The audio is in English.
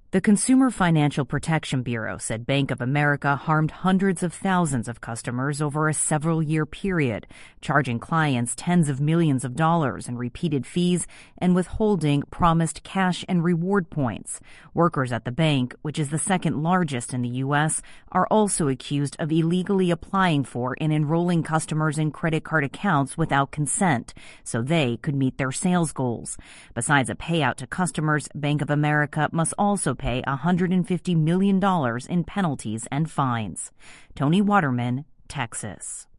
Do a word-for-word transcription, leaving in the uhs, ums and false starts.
The Consumer Financial Protection Bureau said Bank of America harmed hundreds of thousands of customers over a several-year period, charging clients tens of millions of dollars in repeated fees and withholding promised cash and reward points. Workers at the bank, which is the second largest in the U S, are also accused of illegally applying for and enrolling customers in credit card accounts without consent, so they could meet their sales goals. Besides a payout to customers, Bank of America must also pay one hundred fifty million dollars in penalties and fines. Tony Waterman, Texas.